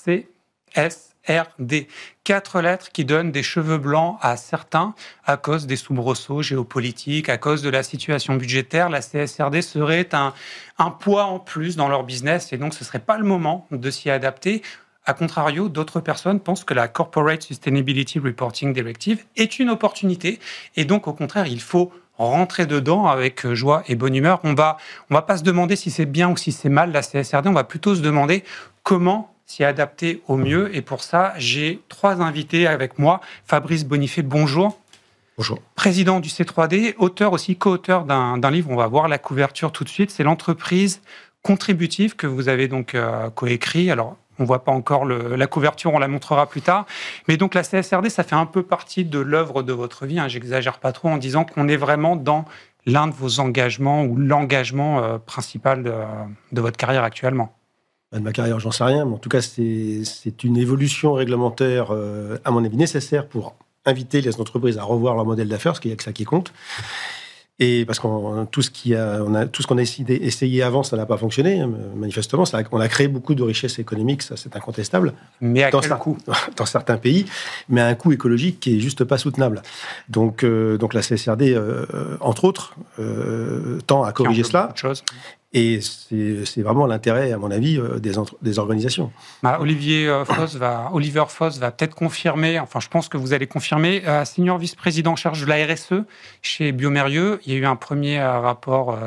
CSRD. 4 lettres qui donnent des cheveux blancs à certains à cause des soubresauts géopolitiques, à cause de la situation budgétaire. La CSRD serait un poids en plus dans leur business et donc ce ne serait pas le moment de s'y adapter. A contrario, d'autres personnes pensent que la Corporate Sustainability Reporting Directive est une opportunité et donc au contraire, il faut rentrer dedans avec joie et bonne humeur. On va pas se demander si c'est bien ou si c'est mal la CSRD, on va plutôt se demander comment s'y adapter au mieux. Et pour ça, j'ai 3 invités avec moi. Fabrice Bonifay, bonjour. Bonjour. Président du C3D, auteur aussi, co-auteur d'un livre, on va voir la couverture tout de suite, c'est l'entreprise contributive que vous avez donc coécrit. Alors, on ne voit pas encore la couverture, on la montrera plus tard. Mais donc la CSRD, ça fait un peu partie de l'œuvre de votre vie, hein, j'exagère pas trop en disant qu'on est vraiment dans l'un de vos engagements ou l'engagement principal de votre carrière actuellement. De ma carrière, j'en sais rien, mais en tout cas, c'est une évolution réglementaire, à mon avis, nécessaire pour inviter les entreprises à revoir leur modèle d'affaires, parce qu'il n'y a que ça qui compte. Et parce que tout ce qu'on a essayé avant, ça n'a pas fonctionné, manifestement. On a créé beaucoup de richesses économiques, ça c'est incontestable. Mais à quel coût ? Dans certains pays, mais à un coût écologique qui est juste pas soutenable. Donc la CSRD, entre autres, tend à corriger cela. Et c'est vraiment l'intérêt, à mon avis, des organisations. Oliver Foss va peut-être confirmer, enfin je pense que vous allez confirmer, senior vice-président en charge de la RSE chez Biomérieux. Il y a eu un premier rapport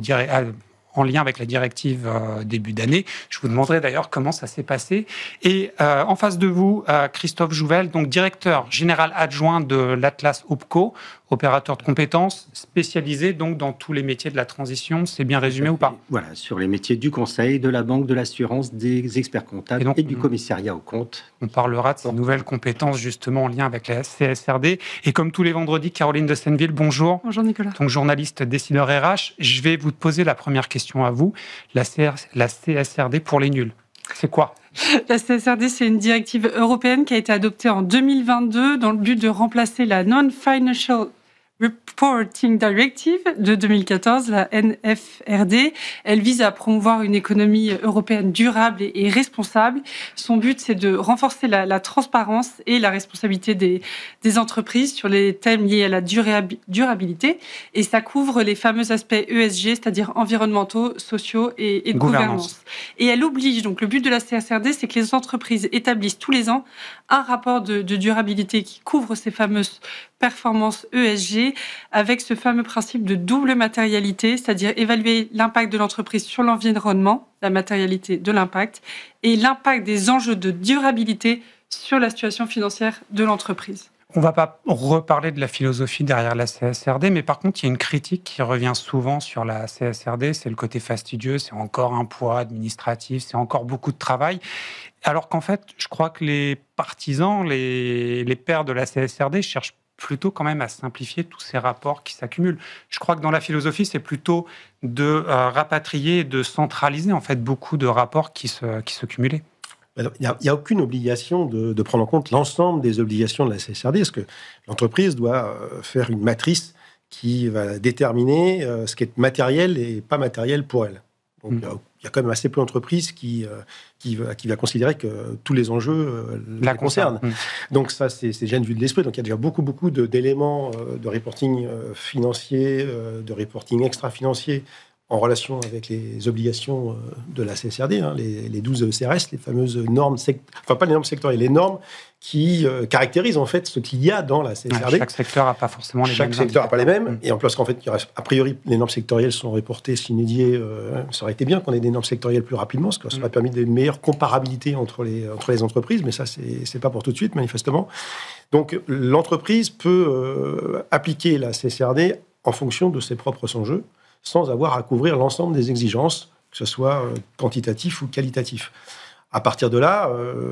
en lien avec la directive début d'année. Je vous demanderai d'ailleurs comment ça s'est passé. Et en face de vous, Christophe Jouvel, donc directeur général adjoint de l'Atlas OPCO, opérateur de compétences spécialisé donc dans tous les métiers de la transition. C'est bien résumé ou pas ? Voilà, sur les métiers du conseil, de la banque, de l'assurance, des experts comptables et du commissariat aux comptes. On parlera de ces nouvelles compétences justement en lien avec la CSRD. Et comme tous les vendredis, Caroline de Senneville, bonjour. Bonjour Nicolas. Donc journaliste décideur RH, je vais vous poser la première question à vous. La CSRD pour les nuls, c'est quoi ? La CSRD, c'est une directive européenne qui a été adoptée en 2022 dans le but de remplacer la Non-Financial Reporting Directive de 2014, la NFRD. Elle vise à promouvoir une économie européenne durable et responsable. Son but, c'est de renforcer la transparence et la responsabilité des entreprises sur les thèmes liés à la durabilité. Et ça couvre les fameux aspects ESG, c'est-à-dire environnementaux, sociaux et de gouvernance. Et elle oblige, donc le but de la CSRD, c'est que les entreprises établissent tous les ans un rapport de durabilité qui couvre ces fameuses performances ESG avec ce fameux principe de double matérialité, c'est-à-dire évaluer l'impact de l'entreprise sur l'environnement, la matérialité de l'impact, et l'impact des enjeux de durabilité sur la situation financière de l'entreprise. On ne va pas reparler de la philosophie derrière la CSRD, mais par contre, il y a une critique qui revient souvent sur la CSRD, c'est le côté fastidieux, c'est encore un poids administratif, c'est encore beaucoup de travail. Alors qu'en fait, je crois que les partisans, les pairs de la CSRD cherchent plutôt quand même à simplifier tous ces rapports qui s'accumulent. Je crois que dans la philosophie, c'est plutôt de rapatrier et de centraliser en fait beaucoup de rapports qui se cumulaient. Il n'y a aucune obligation de prendre en compte l'ensemble des obligations de la CSRD, parce que l'entreprise doit faire une matrice qui va déterminer ce qui est matériel et pas matériel pour elle. Donc, il y a quand même assez peu d'entreprises qui va considérer que tous les enjeux la concernent. Donc ça, c'est déjà une vue de l'esprit. Donc il y a déjà beaucoup d'éléments de reporting financier, de reporting extra-financier en relation avec les obligations de la CSRD, les 12 CRS, les fameuses normes, pas les normes sectorielles, les normes qui caractérisent en fait ce qu'il y a dans la CSRD. Chaque secteur n'a pas forcément les mêmes. Chaque secteur n'a pas les mêmes. Et en plus, qu'en fait, a priori, les normes sectorielles sont reportées sine die. Ça aurait été bien qu'on ait des normes sectorielles plus rapidement, parce que ça aurait permis une meilleure comparabilité entre les entreprises, mais ça, c'est pas pour tout de suite, manifestement. Donc, l'entreprise peut appliquer la CSRD en fonction de ses propres enjeux, sans avoir à couvrir l'ensemble des exigences, que ce soit quantitatif ou qualitatif. À partir de là,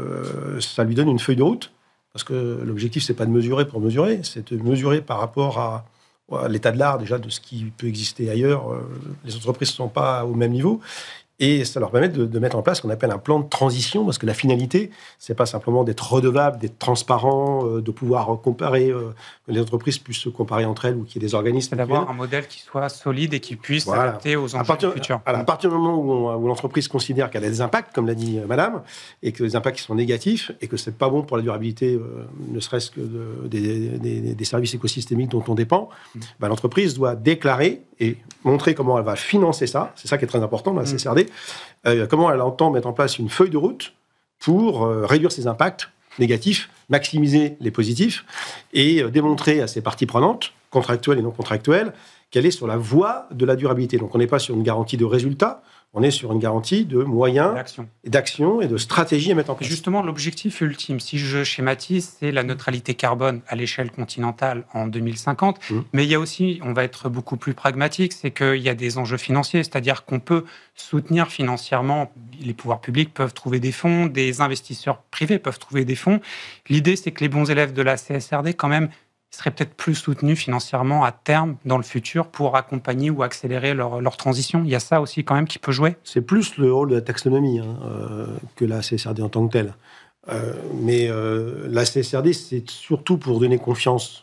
ça lui donne une feuille de route, parce que l'objectif, c'est pas de mesurer pour mesurer, c'est de mesurer par rapport à l'état de l'art, déjà, de ce qui peut exister ailleurs. Les entreprises ne sont pas au même niveau. Et ça leur permet de mettre en place ce qu'on appelle un plan de transition, parce que la finalité, c'est pas simplement d'être redevable, d'être transparent, de pouvoir comparer, que les entreprises puissent se comparer entre elles ou qu'il y ait des organismes. C'est d'avoir un modèle qui soit solide et qui puisse s'adapter aux enjeux futurs. À partir du moment où l'entreprise considère qu'elle a des impacts, comme l'a dit Madame, et que les impacts qui sont négatifs, et que c'est pas bon pour la durabilité, ne serait-ce que des services écosystémiques dont on dépend, l'entreprise doit déclarer et montrer comment elle va financer ça. C'est ça qui est très important dans la CSRD. Comment elle entend mettre en place une feuille de route pour réduire ses impacts négatifs, maximiser les positifs et démontrer à ses parties prenantes, contractuelles et non contractuelles, qu'elle est sur la voie de la durabilité. Donc on n'est pas sur une garantie de résultat, on est sur une garantie de moyens, d'action et de stratégie à mettre en place. Justement, l'objectif ultime, si je schématise, c'est la neutralité carbone à l'échelle continentale en 2050. Mais il y a aussi, on va être beaucoup plus pragmatique, c'est qu'il y a des enjeux financiers, c'est-à-dire qu'on peut soutenir financièrement, les pouvoirs publics peuvent trouver des fonds, des investisseurs privés peuvent trouver des fonds. L'idée, c'est que les bons élèves de la CSRD, quand même, seraient peut-être plus soutenus financièrement à terme dans le futur pour accompagner ou accélérer leur transition. Il y a ça aussi quand même qui peut jouer. C'est plus le rôle de la taxonomie que la CSRD en tant que telle. Mais la CSRD, c'est surtout pour donner confiance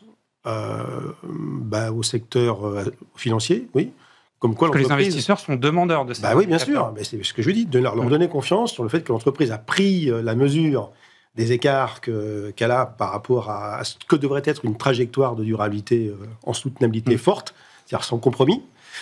au secteur financier, oui. Comme quoi, parce que les investisseurs sont demandeurs de ça. Oui, bien sûr. Mais c'est ce que je dis, de leur donner confiance sur le fait que l'entreprise a pris la mesure des écarts qu'elle a par rapport à ce que devrait être une trajectoire de durabilité en soutenabilité forte, c'est-à-dire sans compromis,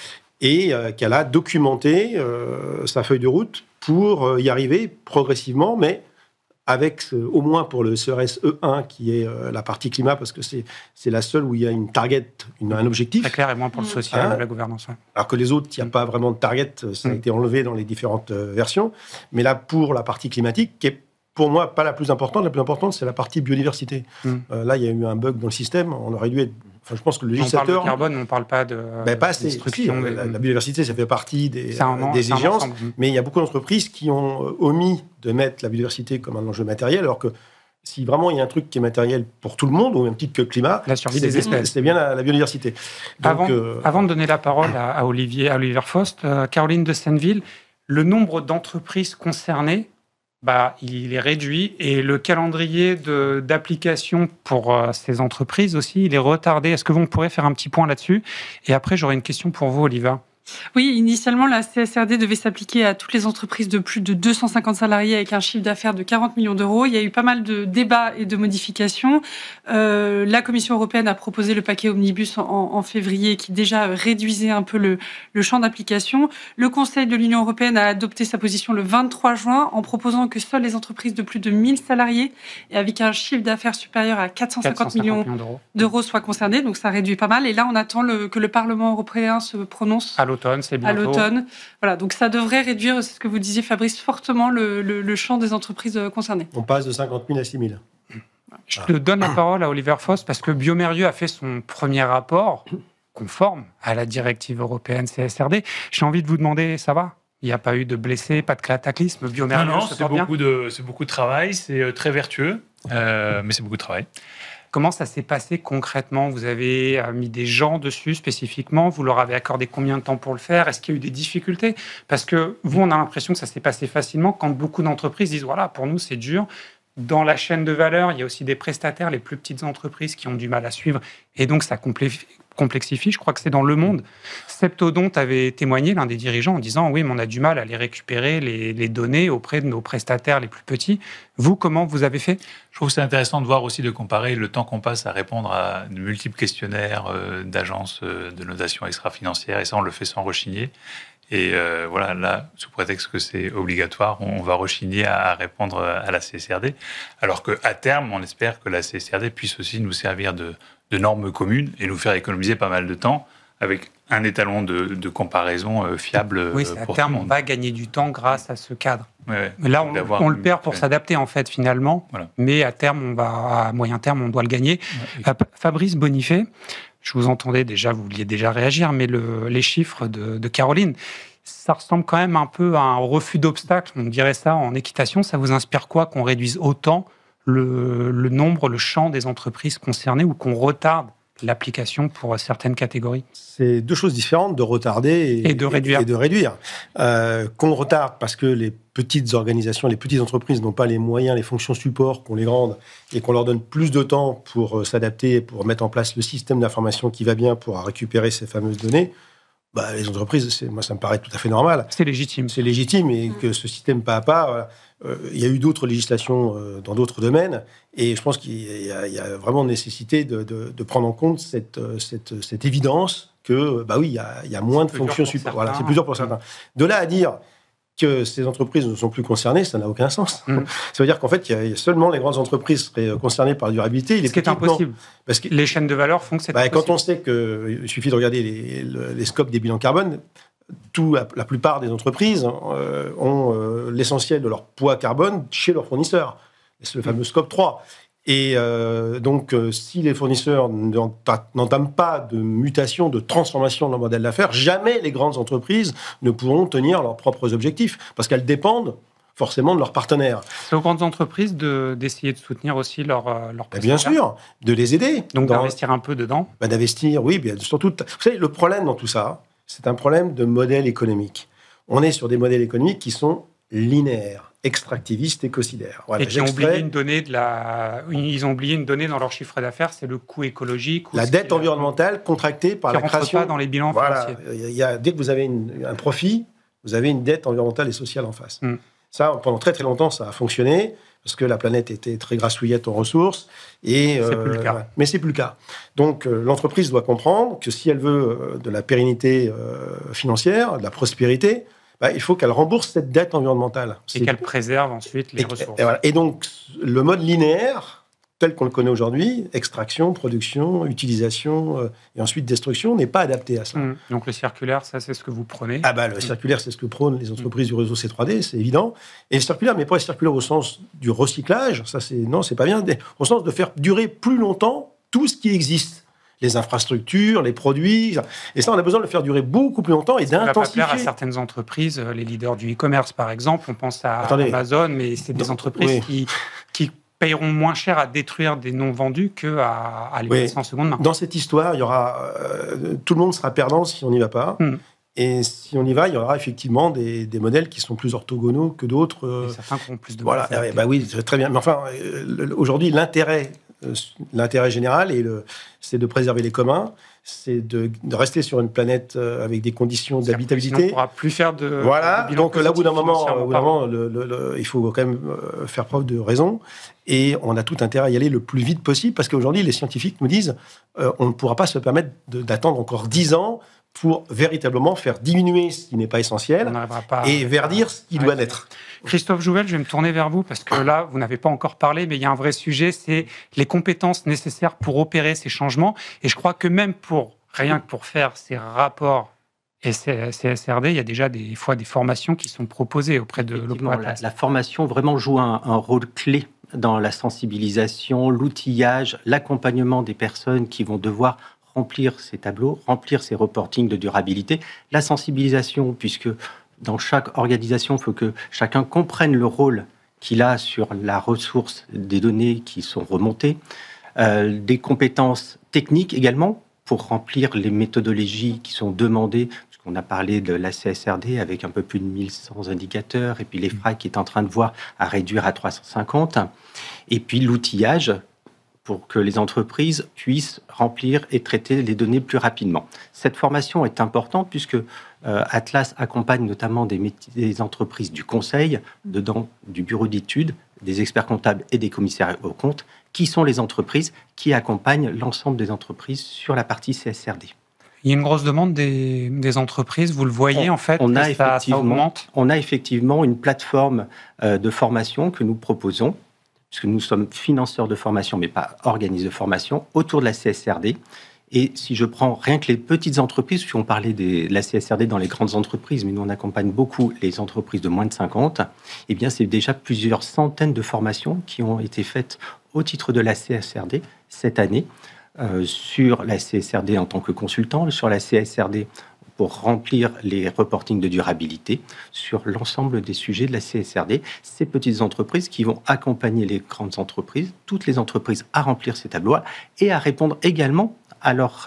et qu'elle a documenté sa feuille de route pour y arriver progressivement, mais avec, au moins pour le CERES E1, qui est la partie climat, parce que c'est la seule où il y a une target, un objectif. Très clair, et moins pour le social, la gouvernance. Ouais. Alors que les autres, il n'y a pas vraiment de target, ça a été enlevé dans les différentes versions. Mais là, pour la partie climatique, qui est pour moi pas la plus importante c'est la partie biodiversité. Là, il y a eu un bug dans le système, on aurait dû être... Enfin, je pense que le législateur... On parle de carbone, on ne parle pas de... pas assez. La biodiversité, ça fait partie des exigences, mais il y a beaucoup d'entreprises qui ont omis de mettre la biodiversité comme un enjeu matériel, alors que si vraiment il y a un truc qui est matériel pour tout le monde, au même titre que le climat, la survie des espèces, c'est bien la biodiversité. Donc, avant de donner la parole à Olivier Faust, Caroline de Senneville, le nombre d'entreprises concernées, il est réduit et le calendrier d'application pour ces entreprises aussi, il est retardé. Est-ce que vous pourrez faire un petit point là-dessus? Et après, j'aurai une question pour vous, Oliva. Oui, initialement, la CSRD devait s'appliquer à toutes les entreprises de plus de 250 salariés avec un chiffre d'affaires de 40 millions d'euros. Il y a eu pas mal de débats et de modifications. La Commission européenne a proposé le paquet Omnibus en février qui déjà réduisait un peu le champ d'application. Le Conseil de l'Union européenne a adopté sa position le 23 juin en proposant que seules les entreprises de plus de 1000 salariés et avec un chiffre d'affaires supérieur à 450 millions d'euros soient concernées. Donc ça réduit pas mal. Et là, on attend que le Parlement européen se prononce à l'automne, c'est bientôt. À l'automne. Voilà, donc ça devrait réduire, c'est ce que vous disiez Fabrice, fortement le champ des entreprises concernées. On passe de 50 000 à 6 000. Je donne la parole à Oliver Faust parce que Biomérieux a fait son premier rapport conforme à la directive européenne CSRD. J'ai envie de vous demander, ça va ? Il n'y a pas eu de blessés, pas de cataclysme. Biomérieux, non, c'est beaucoup de travail, c'est très vertueux, mais c'est beaucoup de travail. Comment ça s'est passé concrètement? Vous avez mis des gens dessus spécifiquement? Vous leur avez accordé combien de temps pour le faire? Est-ce qu'il y a eu des difficultés? Parce que vous, on a l'impression que ça s'est passé facilement quand beaucoup d'entreprises disent « voilà, pour nous, c'est dur ». Dans la chaîne de valeur, il y a aussi des prestataires, les plus petites entreprises qui ont du mal à suivre. Et donc, ça complexifie. Je crois que c'est dans Le Monde. Septodonte avait témoigné, l'un des dirigeants, en disant « oui, mais on a du mal à aller récupérer les données auprès de nos prestataires les plus petits ». Vous, comment vous avez fait? Je trouve que c'est intéressant de voir aussi, de comparer le temps qu'on passe à répondre à de multiples questionnaires d'agences de notation extra-financière. Et ça, on le fait sans rechigner. Et voilà, là, sous prétexte que c'est obligatoire, on va rechigner à répondre à la CSRD. Alors qu'à terme, on espère que la CSRD puisse aussi nous servir de normes communes et nous faire économiser pas mal de temps avec un étalon de comparaison fiable. Oui, à terme, on va gagner du temps grâce à ce cadre. Ouais, mais là, on le perd pour s'adapter, en fait, finalement. Voilà. Mais à terme, à moyen terme, on doit le gagner. Ouais. Fabrice Bonifay, je vous entendais déjà, vous vouliez déjà réagir, mais les chiffres de Caroline, ça ressemble quand même un peu à un refus d'obstacle, on dirait ça en équitation. Ça vous inspire quoi qu'on réduise autant le nombre, le champ des entreprises concernées ou qu'on retarde l'application pour certaines catégories. C'est deux choses différentes, de retarder et de réduire. Qu'on retarde parce que les petites organisations, les petites entreprises n'ont pas les moyens, les fonctions support qu'ont les grandes, et qu'on leur donne plus de temps pour s'adapter, pour mettre en place le système d'information qui va bien pour récupérer ces fameuses données. Les entreprises, moi, ça me paraît tout à fait normal. C'est légitime. C'est légitime, et que ce système pas à pas... il y a eu d'autres législations dans d'autres domaines, et je pense qu'il y a vraiment nécessité de prendre en compte cette évidence que, oui, il y a moins de fonctions support. Voilà, c'est plus dur pour certains. De là à dire que ces entreprises ne sont plus concernées, ça n'a aucun sens. Ça veut dire qu'en fait, il y a seulement les grandes entreprises seraient concernées par la durabilité. Ce qui est impossible. Parce que les chaînes de valeur font que c'est impossible. Quand on sait qu'il suffit de regarder les scopes des bilans carbone, la plupart des entreprises ont l'essentiel de leur poids carbone chez leurs fournisseurs. C'est le fameux scope 3. Et donc, si les fournisseurs n'entament pas de mutation, de transformation de leur modèle d'affaires, jamais les grandes entreprises ne pourront tenir leurs propres objectifs, parce qu'elles dépendent forcément de leurs partenaires. C'est aux grandes entreprises d'essayer de soutenir aussi leurs partenaires. Bien sûr, de les aider. Donc d'investir un peu dedans. D'investir, oui, bien, surtout. Vous savez, le problème dans tout ça, c'est un problème de modèle économique. On est sur des modèles économiques qui sont linéaires, extractivistes, écocidaires. Voilà, et qui ont oublié une donnée ils ont oublié une donnée dans leur chiffre d'affaires, c'est le coût écologique. La dette environnementale contractée par la création. Pas dans les bilans financiers. Dès que vous avez un profit, vous avez une dette environnementale et sociale en face. Ça, pendant très très longtemps, ça a fonctionné, parce que la planète était très grassouillette en ressources. C'est plus le cas. Mais c'est plus le cas. Donc l'entreprise doit comprendre que si elle veut de la pérennité financière, de la prospérité, il faut qu'elle rembourse cette dette environnementale. Et qu'elle préserve ensuite les ressources. Et donc le mode linéaire, tel qu'on le connaît aujourd'hui, extraction, production, utilisation et ensuite destruction, n'est pas adapté à ça. Donc le circulaire, ça c'est ce que vous prenez. Le circulaire, c'est ce que prônent les entreprises du réseau C3D, c'est évident. Et le circulaire, mais pas le circulaire au sens du recyclage, ça c'est pas bien, au sens de faire durer plus longtemps tout ce qui existe. Les infrastructures, les produits, et ça on a besoin de le faire durer beaucoup plus longtemps et d'intensifier. Ça va pas plaire à certaines entreprises, les leaders du e-commerce par exemple, on pense à Amazon, mais c'est des entreprises qui payeront moins cher à détruire des non vendus qu'à les passer en seconde main. Dans cette histoire, il y aura tout le monde sera perdant si on n'y va pas. Et si on y va, il y aura effectivement des modèles qui sont plus orthogonaux que d'autres. Certains qui ont plus de... Voilà, oui, c'est très bien. Mais enfin, aujourd'hui, l'intérêt général, c'est de préserver les communs, c'est de rester sur une planète avec des conditions d'habitabilité. Sinon, on ne pourra plus faire de... Voilà, donc là, au bout d'un moment, il faut quand même faire preuve de raison. Et on a tout intérêt à y aller le plus vite possible, parce qu'aujourd'hui, les scientifiques nous disent on ne pourra pas se permettre d'attendre encore 10 ans pour véritablement faire diminuer ce qui n'est pas essentiel et verdir ce qui doit l'être. Christophe Jouvel, je vais me tourner vers vous parce que là, vous n'avez pas encore parlé, mais il y a un vrai sujet, c'est les compétences nécessaires pour opérer ces changements. Et je crois que même rien que pour faire ces rapports CSRD, il y a déjà des fois des formations qui sont proposées auprès de l'opérateur. La formation vraiment joue un rôle clé dans la sensibilisation, l'outillage, l'accompagnement des personnes qui vont devoir remplir ces tableaux, remplir ces reportings de durabilité, la sensibilisation, puisque dans chaque organisation, il faut que chacun comprenne le rôle qu'il a sur la ressource des données qui sont remontées, des compétences techniques également pour remplir les méthodologies qui sont demandées, puisqu'on a parlé de la CSRD avec un peu plus de 1100 indicateurs, et puis l'EFRAG qui est en train de voir à réduire à 350, et puis l'outillage pour que les entreprises puissent remplir et traiter les données plus rapidement. Cette formation est importante puisque Atlas accompagne notamment des entreprises du conseil, dedans du bureau d'études, des experts comptables et des commissaires aux comptes, qui sont les entreprises qui accompagnent l'ensemble des entreprises sur la partie CSRD. Il y a une grosse demande des entreprises, vous le voyez ça augmente. On a effectivement une plateforme de formation que nous proposons, puisque nous sommes financeurs de formation, mais pas organismes de formation, autour de la CSRD. Et si je prends rien que les petites entreprises, puisqu'on parlait de la CSRD dans les grandes entreprises, mais nous on accompagne beaucoup les entreprises de moins de 50, eh bien c'est déjà plusieurs centaines de formations qui ont été faites au titre de la CSRD cette année, sur la CSRD en tant que consultant, sur la CSRD pour remplir les reportings de durabilité sur l'ensemble des sujets de la CSRD. Ces petites entreprises qui vont accompagner les grandes entreprises, toutes les entreprises à remplir ces tableaux et à répondre également à leur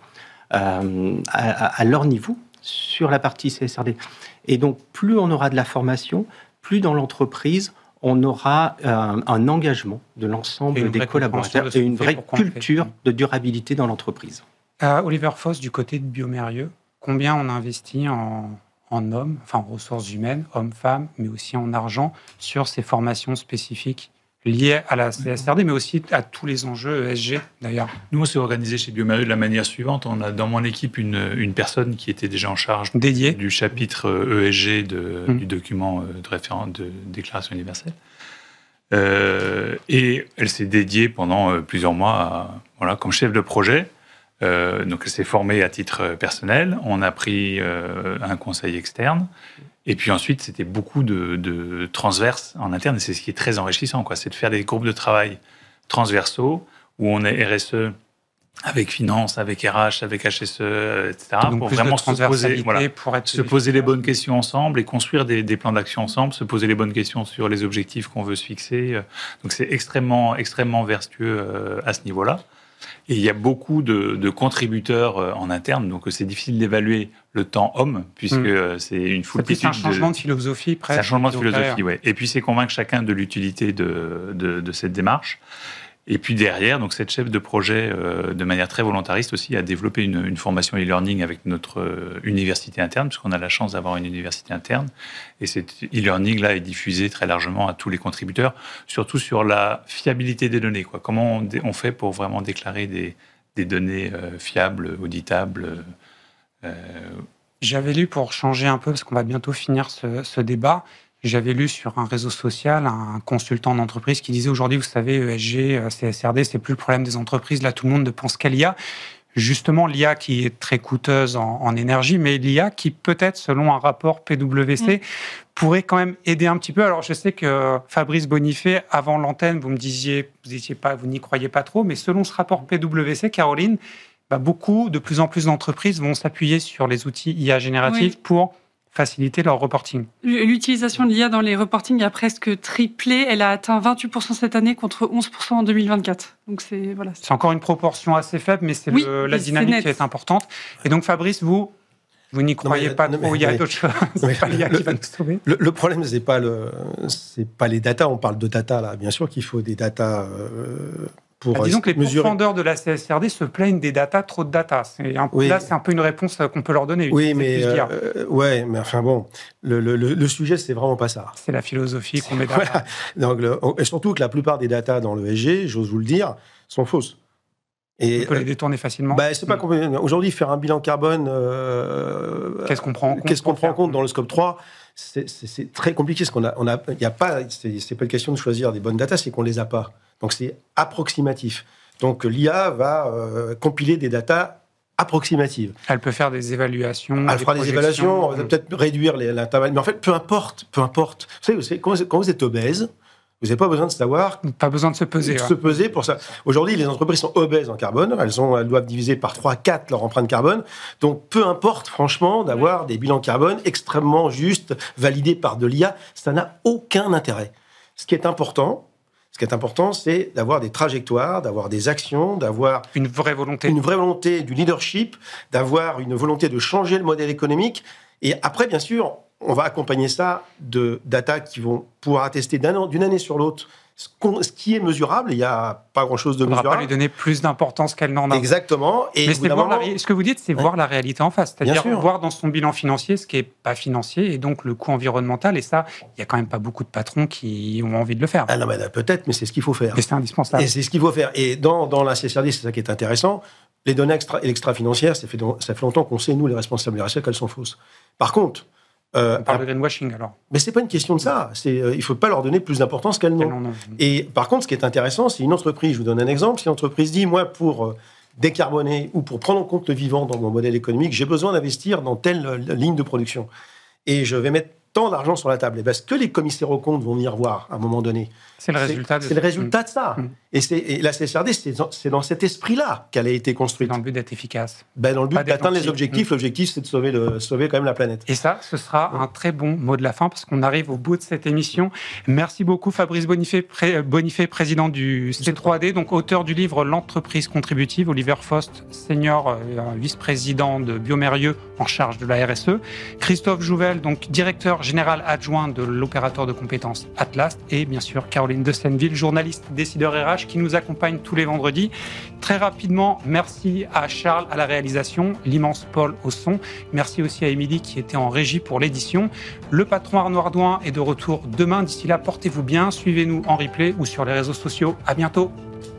niveau sur la partie CSRD. Et donc, plus on aura de la formation, plus dans l'entreprise, on aura un engagement de l'ensemble des collaborateurs et une vraie culture de durabilité dans l'entreprise. Oliver Foss, du côté de Biomérieux, combien on investit en hommes, enfin en ressources humaines, hommes, femmes, mais aussi en argent, sur ces formations spécifiques liées à la CSRD, mais aussi à tous les enjeux ESG, d'ailleurs? Nous, on s'est organisé chez Biomérieux de la manière suivante. On a dans mon équipe une personne qui était déjà en charge dédiée du chapitre ESG du document de référence de déclaration universelle. Et elle s'est dédiée pendant plusieurs mois comme chef de projet. Donc, elle s'est formée à titre personnel. On a pris un conseil externe. Et puis ensuite, c'était beaucoup de transverses en interne. Et c'est ce qui est très enrichissant, c'est de faire des groupes de travail transversaux où on est RSE avec finance, avec RH, avec HSE, etc. Donc pour vraiment se poser les bonnes questions ensemble et construire des plans d'action ensemble, se poser les bonnes questions sur les objectifs qu'on veut se fixer. Donc, c'est extrêmement, extrêmement vertueux à ce niveau-là. Et il y a beaucoup de contributeurs en interne, donc c'est difficile d'évaluer le temps homme, puisque c'est une foultitude. C'est un changement de philosophie, presque. C'est un changement de philosophie, oui. Et puis c'est convaincre chacun de l'utilité de cette démarche. Et puis derrière, donc cette chef de projet, de manière très volontariste aussi, a développé une formation e-learning avec notre université interne, puisqu'on a la chance d'avoir une université interne. Et cet e-learning-là est diffusé très largement à tous les contributeurs, surtout sur la fiabilité des données. Comment on fait pour vraiment déclarer des données fiables, auditables. J'avais lu, pour changer un peu, parce qu'on va bientôt finir ce débat, j'avais lu sur un réseau social un consultant d'entreprise qui disait aujourd'hui, vous savez, ESG, CSRD, c'est plus le problème des entreprises. Là, tout le monde ne pense qu'à l'IA. Justement, l'IA qui est très coûteuse en énergie, mais l'IA qui peut-être, selon un rapport PwC, pourrait quand même aider un petit peu. Alors, je sais que Fabrice Bonifay, avant l'antenne, vous me disiez, vous n'y croyez pas trop, mais selon ce rapport PwC, Caroline, de plus en plus d'entreprises vont s'appuyer sur les outils IA génératifs pour faciliter leur reporting. L'utilisation de l'IA dans les reportings a presque triplé. Elle a atteint 28% cette année contre 11% en 2024. Donc c'est encore une proportion assez faible, mais c'est la dynamique qui est importante. Et donc Fabrice, vous n'y croyez pas trop. Il y a d'autres choses. C'est pas l'IA qui va nous sauver. Le problème, c'est pas les datas. On parle de data là. Bien sûr qu'il faut des datas. Disons que les pourfendeurs de la CSRD se plaignent des data, trop de data. Là, c'est un peu une réponse qu'on peut leur donner. Oui, mais enfin bon, le sujet, c'est vraiment pas ça. C'est la philosophie qu'on met derrière. Donc, et surtout que la plupart des data dans l'ESG, j'ose vous le dire, sont fausses. Et on peut les détourner facilement. C'est pas compliqué. Aujourd'hui, faire un bilan carbone, qu'est-ce qu'on prend en compte dans le scope 3, c'est très compliqué. C'est pas une question de choisir des bonnes data, c'est qu'on les a pas. Donc, c'est approximatif. Donc, l'IA va compiler des datas approximatives. Elle peut faire des évaluations. Elle fera des évaluations, on va peut-être réduire l'intervalle. Mais en fait, peu importe. Vous savez, quand vous êtes obèse, vous n'avez pas besoin de savoir... Pas besoin de se peser. Se peser pour ça. Aujourd'hui, les entreprises sont obèses en carbone. Elles doivent diviser par 3-4 leur empreinte carbone. Donc, peu importe, franchement, d'avoir des bilans carbone extrêmement justes, validés par de l'IA. Ça n'a aucun intérêt. Ce qui est important, c'est d'avoir des trajectoires, d'avoir des actions, d'avoir... Une vraie volonté. Une vraie volonté du leadership, d'avoir une volonté de changer le modèle économique. Et après, bien sûr, on va accompagner ça de data qui vont pouvoir attester d'une année sur l'autre ce qui est mesurable. Il n'y a pas grand-chose de mesurable. On ne va pas lui donner plus d'importance qu'elle n'en a. Exactement. Mais ce que vous dites, c'est voir la réalité en face. C'est-à-dire voir dans son bilan financier ce qui n'est pas financier et donc le coût environnemental. Et ça, il n'y a quand même pas beaucoup de patrons qui ont envie de le faire. Ah non, mais peut-être, mais c'est ce qu'il faut faire. Et c'est indispensable. Et c'est ce qu'il faut faire. Et dans la CSRD, c'est ça qui est intéressant. Les données extra-financières, ça fait longtemps qu'on sait, nous, les responsables RSE, qu'elles sont fausses. Par contre... on parle de greenwashing, alors. Mais c'est pas une question de ça. Il ne faut pas leur donner plus d'importance qu'elles n'ont. Non. Et par contre, ce qui est intéressant, c'est une entreprise, je vous donne un exemple, si une entreprise dit, moi, pour décarboner ou pour prendre en compte le vivant dans mon modèle économique, j'ai besoin d'investir dans telle ligne de production. Et je vais mettre tant d'argent sur la table. Et ce que les commissaires aux comptes vont venir voir à un moment donné, c'est le résultat de ça. Et la CSRD, c'est dans cet esprit-là qu'elle a été construite. Dans le but d'être efficace. Dans le but d'atteindre les objectifs. L'objectif, c'est de sauver quand même la planète. Et ça, ce sera un très bon mot de la fin parce qu'on arrive au bout de cette émission. Merci beaucoup Fabrice Bonifay, président du C3D, donc auteur du livre L'entreprise contributive, Oliver Faust, senior vice-président de Biomérieux en charge de la RSE, Christophe Jouvel, donc directeur général adjoint de l'opérateur de compétences Atlas, et bien sûr Caroline de Senneville, journaliste décideur RH qui nous accompagne tous les vendredis. Très rapidement, merci à Charles à la réalisation, l'immense Paul au son. Merci aussi à Émilie qui était en régie pour l'édition. Le patron Arnaud Ardouin est de retour demain. D'ici là, portez-vous bien, suivez-nous en replay ou sur les réseaux sociaux. À bientôt.